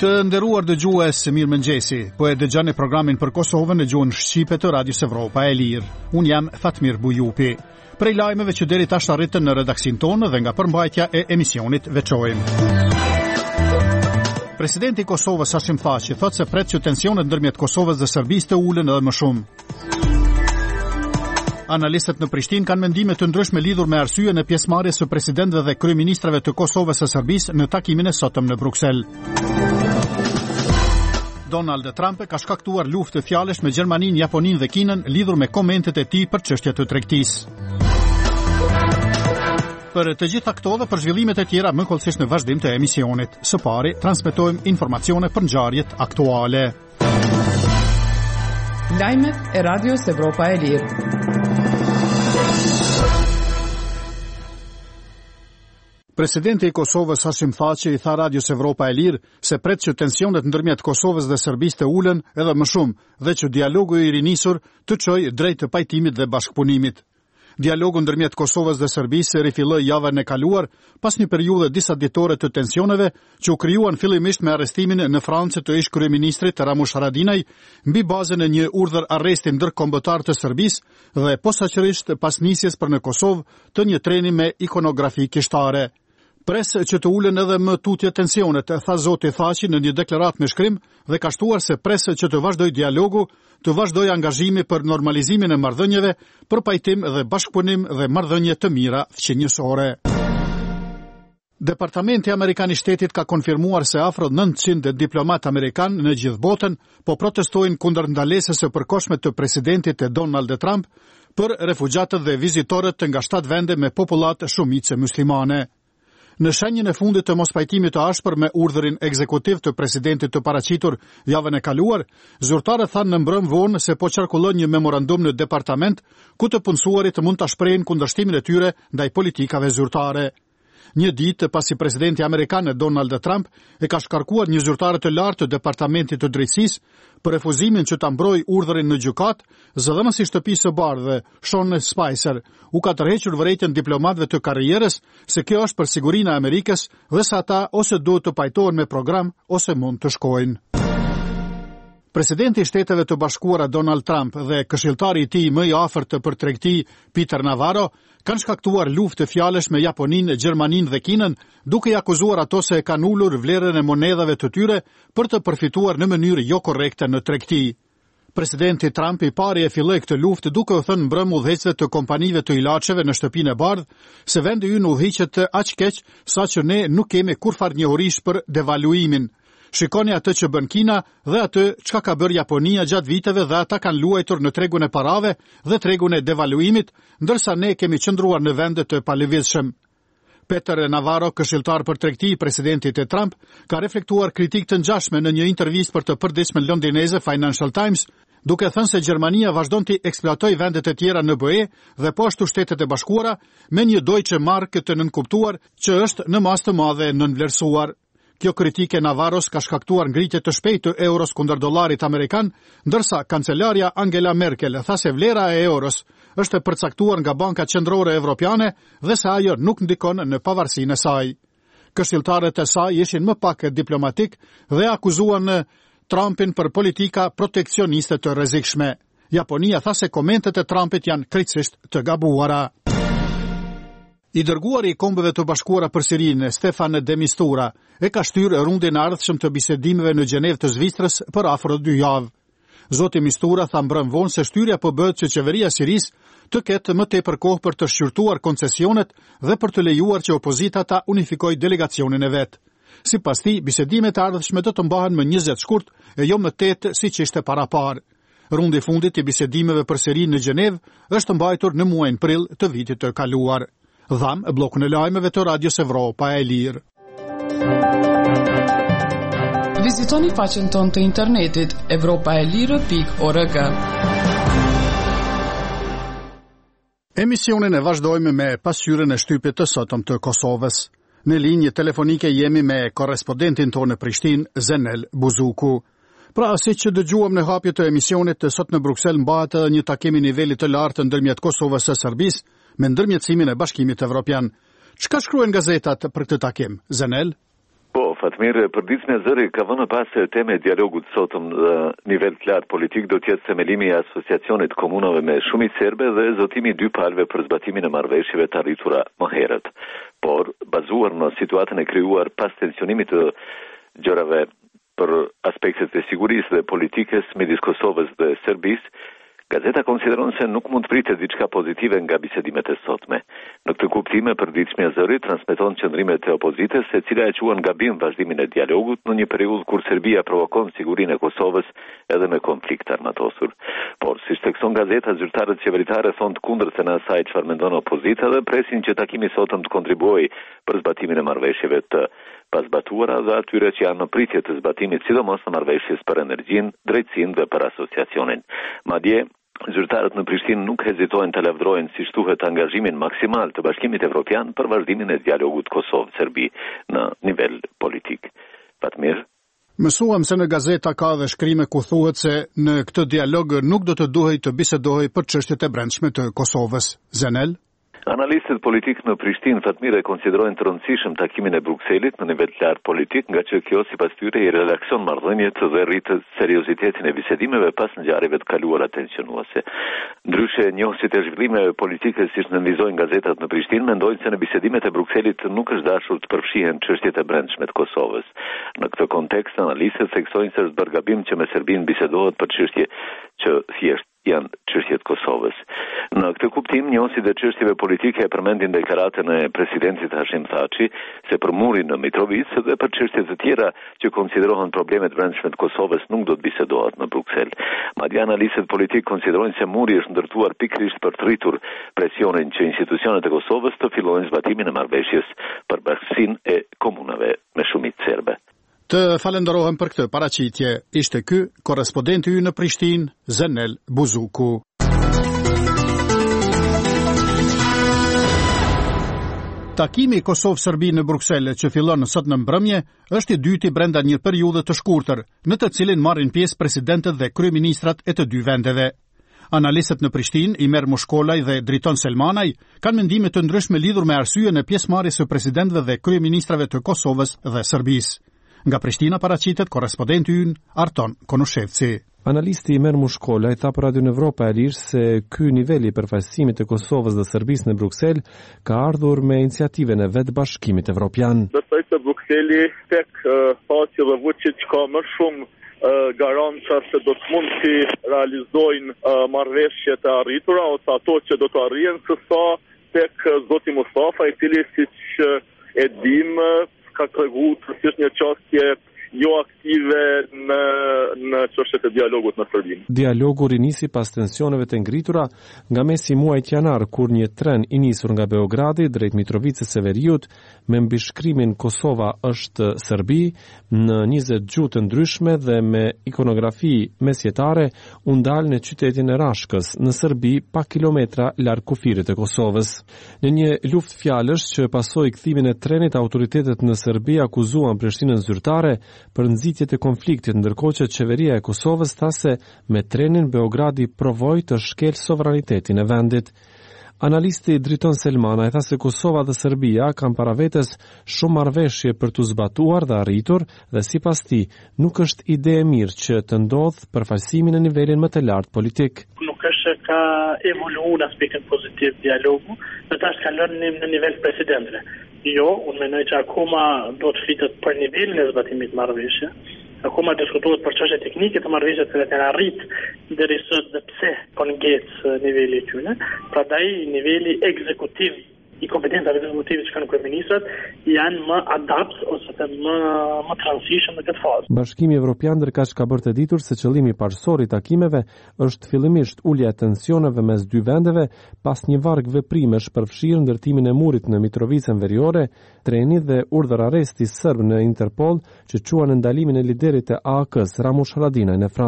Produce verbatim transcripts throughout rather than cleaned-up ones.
Të nderuar dëgjues, mirëmëngjesi. Po e dëgjoni programin për Kosovën në gjuhën shqipe të Radios Evropa e Lirë. Un jam Fatmir Bujupi. Prej lajmeve që deri tash arritën në redaksin tonë dhe nga përmbajtja e emisionit veçojmë. Presidenti i Kosovës Hashim Thaçi thotë se pret që tensionet ndërmjet Kosovës dhe Serbisë të ulen edhe më shumë. Analistët në Prishtinë kanë mendime të ndryshme lidhur me arsyeën e pjesëmarrjes së presidentëve dhe kryeministrave të Kosovës së Serbisë në takimin e sotëm në Bruksel. Donald Trump ka shkaktuar luftë të fjalësh me Gjermaninë, Japoninë dhe Kinën lidhur me komentet e tij për çështjet të tregtisë. Për të gjitha këto dhe për zhvillimet e tjera më kollësisht në vazhdim të emisionit. Së pari, transmetojmë informacione për ngjarjet aktuale. Lajmet e Radios Evropa e Lirë. Presidenti i Kosovës Hashim Thaçi i tha Radios Evropa e Lirë se pret që tensionet ndërmjet Kosovës dhe Serbisë të ulen edhe më shumë dhe që dialogu i rinisur të çojë drejt të pajtimit dhe bashkëpunimit. Dialogu ndërmjet Kosovës dhe Serbisë rifilloi javën e kaluar pas një periudhe disa ditore të tensioneve që u krijuan fillimisht me arrestimin në Francë të ish kryeministrit Ramush Haradinaj mbi bazën e një urdhër arresti ndërkombëtar të Serbisë dhe posaçërisht pas nisjes për në Kosovë të një treni me ikonografi kishtare. Pres që të ulen edhe më tutje tensionet, tha zoti Thaçi në një deklaratë me shkrim dhe ka shtuar se pres që të vazhdoj dialogu, të vazhdoj angazhimi për normalizimin e marrëdhënieve, për pajtim dhe bashkëpunim dhe marrëdhënie të mira fqinjësore. Departamenti Amerikan i Shtetit ka konfirmuar se afro nëntëqind diplomat amerikan në gjithë botën po protestojnë kundër ndalesës së përkohshme të presidentit Donald Trump për refugjatët dhe vizitorët nga shtatë vende me popullat shumicë muslimane. Në shenjën e fundit të mospajtimit të ashpër me urdhërin ekzekutiv të presidentit të paraqitur javën e kaluar, zyrtarët thanë në mbrëm vonë se po qarkullon një memorandum në departament ku të punësuarit mund ta shprehin kundërshtimin e tyre ndaj politikave zyrtare. Një ditë pasi presidenti amerikan Donald Trump e ka shkarkuar një zyrtar të lartë të departamentit të drejtësisë për refuzimin që ta mbrojë urdhërin në gjykat, zëdhënësi i shtëpisë së bardhë, Sean Spicer, u ka tërhequr vërejtjen diplomatëve të karrierës se kjo është për sigurinë e Amerikës dhe se ata ose duhet të pajtohen me program ose mund të shkojnë. Presidenti i Shteteve të Bashkuara Donald Trump dhe këshilltari i tij më i afërt për tregti Peter Navarro kanë shkaktuar luftë të fjalësh me Japoninë, Gjermaninë dhe Kinën, duke i akuzuar ato se kanë ulur vlerën e monedhave të tyre për të përfituar në mënyrë jo korrekte në tregti. Presidenti Trump i pari e filloi këtë luftë duke u thënë mbrëm udhëheqësve të kompanive të ilaçeve në shtëpinë e bardhë se vendi ynë udhëhiqet aq keq saqë ne nuk kemi kurfar njohurish për devaluimin. Shikoni atë që bën Kina dhe atë çka ka bërë Japonia gjatë viteve dhe ata kanë luajtur në tregun e parave dhe tregun e devaluimit, ndërsa ne kemi qëndruar në vende të palëvizshëm. Peter Navarro, këshilltar për tregti i presidentit e Trump, ka reflektuar kritikë të ngjashme në një intervistë për të përditshme londineze Financial Times, duke thënë se Gjermania vazhdon të eksploatojë vendet e tjera në B E dhe po ashtu Shtetet e Bashkuara me një Deutsche Mark të nënkuptuar që është në masë të madhe nënvlerësuar. Kjo kritike Navarros ka shkaktuar ngritje të shpejtë të euros kundër dollarit amerikan, ndërsa kancelaria Angela Merkel tha se vlera e euros është e përcaktuar nga Banka Qendrore Evropiane dhe se ajo nuk ndikon në pavarësinë e saj. Këshilltarët e saj ishin më pak diplomatik dhe akuzuan Trumpin për politika proteksioniste të rrezikshme. Japonia tha se komentet e Trumpit janë krejtësisht të gabuara. I dërguari i Kombeve të Bashkuara për Sirinë, Stefan de Mistura, e ka shtyrë rundin e ardhshëm të bisedimeve në Gjenevë të Zvicrës për afër dy javë. Zoti Mistura tha mbrëm vonë se shtyrja po bëhet që qeveria e Sirisë të ketë më tepër kohë për të shqyrtuar koncesionet dhe për të lejuar që opozita ta unifikojë delegacionin e vet. Sipas tij, bisedimet e ardhshme do të mbahen më njëzet shkurt e jo më tetë siç ishte paraparë. Rundi i fundit i bisedimeve për Sirinë në Gjenevë është mbajtur në muajin prill të vitit të kaluar. Dham e blokun e lajmeve të Radios Evropa e Lirë. Vizitoni faqen tonë të internetit evropaelire pikë org. Emisionin e vazhdojmë me pasqyrën e shtypit të sotëm të Kosovës. Në linjë telefonike jemi me korrespondentin tonë në Prishtinë, Zenel Buzuku. Pra, si që dëgjuam në hapje të emisionit të sot në Bruksel mbahet edhe një takim i nivelit të lartë ndërmjet Kosovës së Serbisë me ndërmjetësimin e Bashkimit Evropian. Çka shkruajnë gazetat për këtë takim, Zenel? Po, Fatmir, përditësmja zëri ka vënë pas teme dialogut sotëm në nivel të lartë politik do tjetë themelimi i asociacionit komunave me shumicë serbe dhe zotimi dy palëve për zbatimin e marrëveshjeve të arritura më herët. Por, bazuar në situatën e krijuar pas tensionimit të gjërave për aspektet e sigurisë dhe politikës midis Kosovës dhe Serbisë, gazeta konsideron se nuk mund të pritet diçka pozitive nga bisedimet e sotme. Në këtë kuptim, përditshmja e zërit transmeton qëndrimet e opozitës, e cila e quan gabim vazhdimin e dialogut në një periudhë kur Serbia provokon sigurinë e Kosovës edhe me konflikt armatosur. Por, siç thekson gazeta, zyrtarët qeveritare thonë të kundërtën e asaj çfarë mendon opozita dhe presin që takimi sotëm të kontribuojë për zbatimin e marrëveshjeve të pazbatuara dhe atyre që janë në pritje të zbatimit, sidomos në marrëveshjes për energjinë, drejtësinë dhe për asociacionin. Madje zyrtarët në Prishtinë nuk hezitojnë të lavdrojnë si shtuhet angazhimin maksimal të Bashkimit Evropian për vazhdimin e dialogut Kosovë-Serbi në nivel politik. Fatmir? Mësuam se në gazeta ka dhe shkrime ku thuhet se në këtë dialog nuk do të duhej të bisedohej për çështjet e brendshme të Kosovës. Zenel? Analistët politik në Prishtinë, Fatmir, e konsiderojnë të rëndësishëm takimin e Brukselit në nivel të lartë politik, nga që kjo sipas tyre i relakson marrëdhëniet dhe rrit seriozitetin e bisedimeve pas ngjarjeve të kaluara tensionuese. Ndryshe, njohësit e zhvillimeve politike, siç nënvizojnë gazetat në Prishtinë, mendojnë se në bisedimet e Brukselit nuk është dashur të përfshihen çështjet e brendshme të Kosovës. Në këtë kontekst, analistët theksojnë se është bërë gabim që me Serbinë bisedohet për çështje që thjesht janë çështjet Kosovës. Në këtë kuptim, njohësit e çështjeve politike e përmendin deklaratën e presidentit Hashim Thaçi se për murin në Mitrovica dhe për çështje të tjera që konsiderohen problemet brendshme të Kosovës nuk do të bisedohet në Bruksel. Madje analistët politik konsiderojnë se muri është ndërtuar pikërisht për të rritur presionin që institucionet e Kosovës të fillojnë zbatimin e marrëveshjes për bashkësinë e komunave me shumicë serbe. Të falenderohem për këtë paraqitje. Ishte ky korrespondenti ynë në Prishtinë, Zenel Buzuku. Takimi Kosovë-Serbi në Bruksel që fillon sot në mbrëmje është i dyti brenda një periudhe të shkurtër, në të cilin marrin pjesë presidentët dhe kryeministrat e të dy vendeve. Analistët në Prishtinë, Imer Mushkolaj dhe Driton Selmanaj, kanë mendime të ndryshme lidhur me arsyeën e pjesëmarrjes së presidentëve dhe kryeministrave të Kosovës dhe Serbisë. Nga Prishtina paraqitet korrespondenti ynë Arton Konushevci. Analisti Imer Mushkolaj tha për Radion Evropa e Lirë se ky nivel i përfaqësimit të Kosovës dhe Serbisë në Bruksel ka ardhur me iniciativën e vetë Bashkimit Evropian. Besoj se Brukseli tek Thaçi dhe Vučić ka më shumë garanta se do të mund të realizojnë marrëveshjet e arritura ose ato që do të arrihen, sesa tek zoti Mustafa, i cili siç e dim ka treguar se është një çështje jo aktive në në çështjet e dialogut në Serbi. Dialogu rinisi pas tensioneve të ngritura nga mesi muajit janar, kur një tren i nisur nga Beogradi drejt Mitrovicës së Veriut me mbishkrimin Kosova është Serbi në njëzet gjuhë të ndryshme dhe me ikonografi mesjetare u ndal në qytetin e Rashkës në Serbi pa kilometra larg kufirit të Kosovës. Në një luftë fjalësh që pasoi kthimin e trenit, autoritetet në Serbi akuzuan Prishtinën zyrtare për nxitjet e konfliktit, ndërkohë që qeveria e Kosovës tha se me trenin Beogradi provoi të shkel sovranitetin e vendit. Analisti Driton Selmana e tha se Kosova dhe Serbia kanë para vetes shumë marrëveshje për të zbatuar dhe arritur dhe sipas tij nuk është ide e mirë që të ndodhë përfaqësimi në nivelin më të lartë politik. Nuk është ka evoluar në aspektin pozitiv dialogu, në tash ka lënë në nivel presidentëve. Jo, unë menoj që akoma do të flitet për nivelin e zbatimit marrëveshje. Akoma diskutohet për çështje teknike të marrëveshjes që kanë arrit deri sot dhe pse po ngec niveli i tyre. Prandaj niveli ekzekutiv i kompetencave ekzekutive që kanë kryeministrat janë më adapt ose të më më transition në këtë fazë. Bashkimi Evropian ndërkaq ka bërë të ditur se qëllimi parësor i takimeve është fillimisht ulja e tensioneve mes dy vendeve pas një varg veprimesh përfshirë ndërtimin e murit në Mitrovicën Veriore, treni dhe urdhër arresti serb në Interpol që quan ndalimin e liderit të A A K-s Ramush Haradinaj në Francë.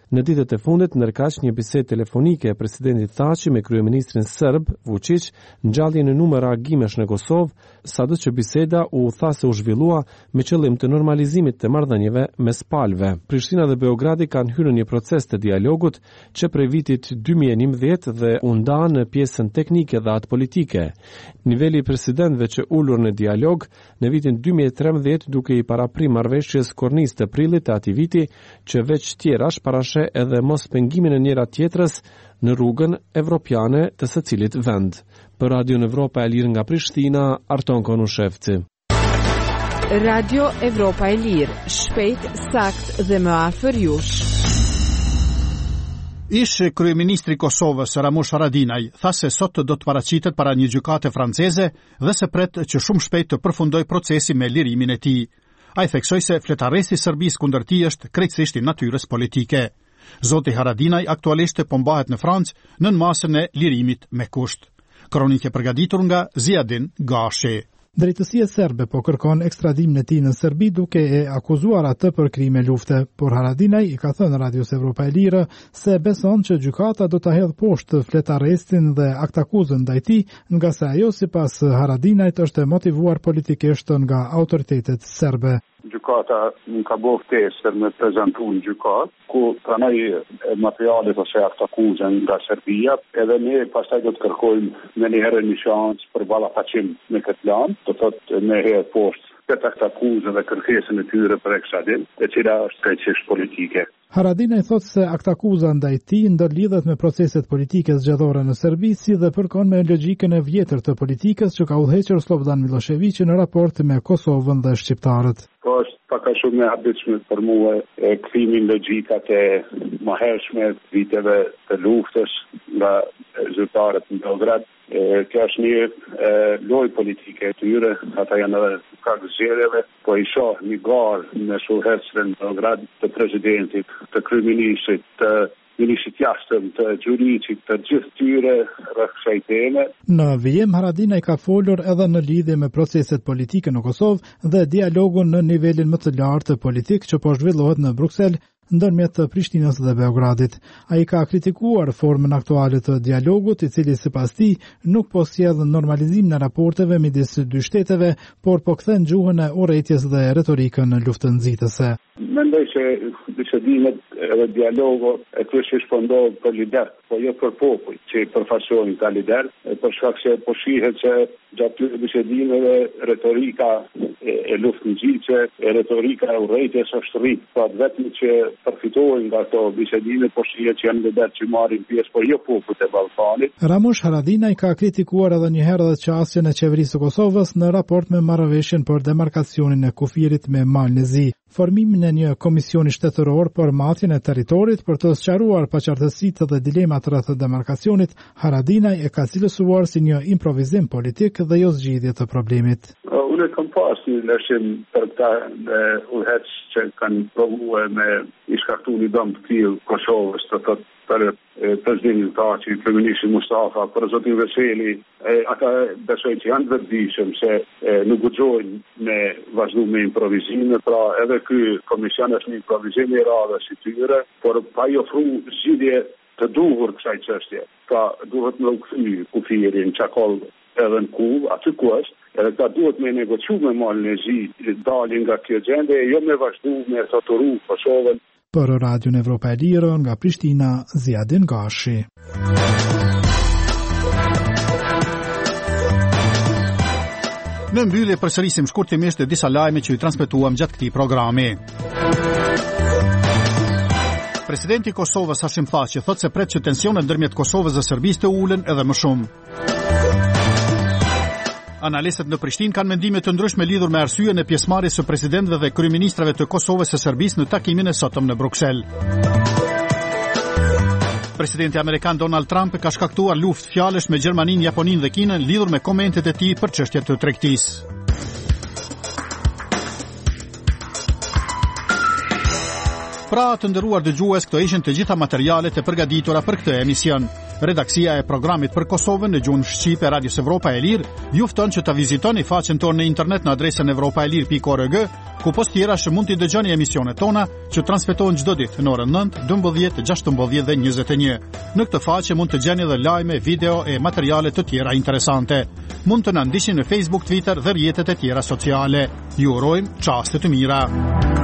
Në ditët e fundit, ndërkaq një bisedë telefonike e presidentit Thaçi me kryeministrin serb Vučić ngjalli në numër reagimesh në Kosovë, sado që biseda u tha se u zhvillua me qëllim të normalizimit të marrëdhënieve mes palëve. Prishtina dhe Beogradi kanë hyrë në një proces të dialogut që prej vitit dy mijë e njëmbëdhjetë dhe u nda në pjesën teknike dhe atë politike. Niveli i presidentëve që ulur në dialog në vitin dy mijë e trembëdhjetë duke i paraprim marrëveshjes kornis të prillit të atij viti që veç tjerash parashe edhe mos pengimin e njëra tjetrës në rrugën evropiane të secilit vend. Për Radio Evropa e Lirë nga Prishtina, Arton Konushevci. Radio Evropa e Lirë, shpejt, sakt dhe më afër jush. Ish kryeministri i Kosovës Ramush Haradinaj tha se sot do të paraqitet para një gjykate franceze dhe se pret që shumë shpejt të përfundoj procesi me lirimin e tij. Ai theksoi se fletaresi i Serbisë kundër tij është krejtësisht i natyrës politike. Zoti Haradinaj aktualisht po mbahet në Francë nën masën e lirimit me kusht. Kronikë e përgatitur nga Ziadin Gashi. Drejtësia serbe po kërkon ekstradimin e tij në Serbi duke e akuzuar atë për krime lufte, por Haradinaj i ka thënë Radios Evropa e Lirë se beson që gjykata do ta hedhë poshtë fletarrestin dhe aktakuzën ndaj tij, nga se ajo sipas Haradinajt është motivuar politikisht nga autoritetet serbe. Gjykata nuk ka bërë ftesë për me prezantu në gjykat, ku pranoj materialet ose aktakuzën nga Serbia, edhe ne pastaj do të kërkojmë në një herë një shansë për ballafaqim me këtë plan, do thotë me herë poshtë këtë aktakuzën dhe kërkesën e tyre për ekstradim, e cila është krejtësisht politike. Haradinaj thotë se aktakuza ndaj tij ndërlidhet me proceset politike zgjedhore në Serbi, si dhe përkon me logjikën e vjetër të politikës që ka udhëhequr Slobodan Miloševići në raport me Kosovën dhe shqiptarët. Po është pak a shumë e habitshme për mua e kthimin logjikat e mëhershme viteve të luftës nga zyrtarët në Beograd. Kjo është një lojë politike e tyre, ata janë edhe ka zgjedhjeve, po i shoh një garë në shohësën në Beograd të presidentit, të kryeministrit, të ministrit jashtëm, të gjuricit, të gjithë tyre rreth kësaj teme. Në vijim Haradinaj ka folur edhe në lidhje me proceset politike në Kosovë dhe dialogun në nivelin më të lartë politik që po zhvillohet në Bruksel ndërmjet Prishtinës dhe Beogradit. Ai ka kritikuar formën aktuale të dialogut, i cili sipas tij nuk po sjell normalizim në raporteve midis dy shteteve, por po kthen gjuhën e urrëties dhe retorikën luftë-nxitëse. Mendoj se bisedimet edhe dialogu e kryesisht po ndodh për lider, po jo për popull, që i përfaqësojnë ta lider, për shkak se po shihet se gjatë këtyre bisedimeve retorika e, e luftë-nxitëse, e retorika e urrëties është rrit, pa vetëm që përfitojnë nga ato bisedime, po shihet që janë lider që marrin pjesë, po jo popullit e Ballkanit. Ramush Haradinaj ka kritikuar edhe një herë edhe çastjen e qeverisë së Kosovës në raport me marrëveshjen për demarkacionin e kufirit me Malnezi. Formimin e një komisioni shtetëror për matjen e territorit për të sqaruar paqartësitë dhe dilemat rreth demarkacionit, Haradinaj e ka cilësuar si një improvizim politik dhe jo zgjidhje të problemit. Unë kam pas një lëshim për këta udhëheqës që kanë provuar me i shkaktu një dëm të tillë Kosovës, të thotë për presidentin Thaçi, kryeministin Mustafa, për zotin Veseli, ata besoj që janë vetëdijshëm se e, nuk guxojnë me vazhdu me improvizime, pra edhe ky komision është një improvizim i radhës i tyre, por pa i ofru zgjidhje të duhur kësaj çështje. Pra duhet me u kthy kufirin çakoll edhe në Kuvë, aty ku është, edhe ta duhet me negociu me Malnezi, dalin nga kjo gjendje, jo me vazhdu me torturu Kosovën. Për Radion Evropa e Lirë nga Prishtina, Ziadin Gashi. Në mbyllje përsërisim shkurtimisht disa lajme që ju transmetuam gjatë këtij programi. Presidenti i Kosovës Hashim Thaçi thotë se pret që tensionet ndërmjet Kosovës dhe Serbisë të ulen edhe më shumë. Analistët në Prishtinë kanë mendime të ndryshme lidhur me arsyeën e pjesëmarrjes së presidentëve dhe kryeministrave të Kosovës së Serbisë në takimin e sotëm në Bruksel. Presidenti amerikan Donald Trump ka shkaktuar luftë fjalësh me Gjermaninë, Japoninë dhe Kinën lidhur me komentet e tij për çështjet të tregtisë. Pra të nderuar dëgjues, këto ishin të gjitha materialet e përgatitura për këtë emision. Redaksia e programit për Kosovën në gjuhën shqipe Radios Evropa e Lirë ju fton që ta vizitoni faqen tonë në internet në adresën evropaelir pikë org, ku post tjera që mund t'i dëgjoni emisionet tona që transmetohen çdo ditë në orën nëntë, dymbëdhjetë, gjashtëmbëdhjetë dhe njëzet e një. Në këtë faqe mund të gjeni edhe lajme, video e materiale të tjera interesante. Mund të na ndiqni në Facebook, Twitter dhe rrjetet e tjera sociale. Ju urojmë çaste të mira.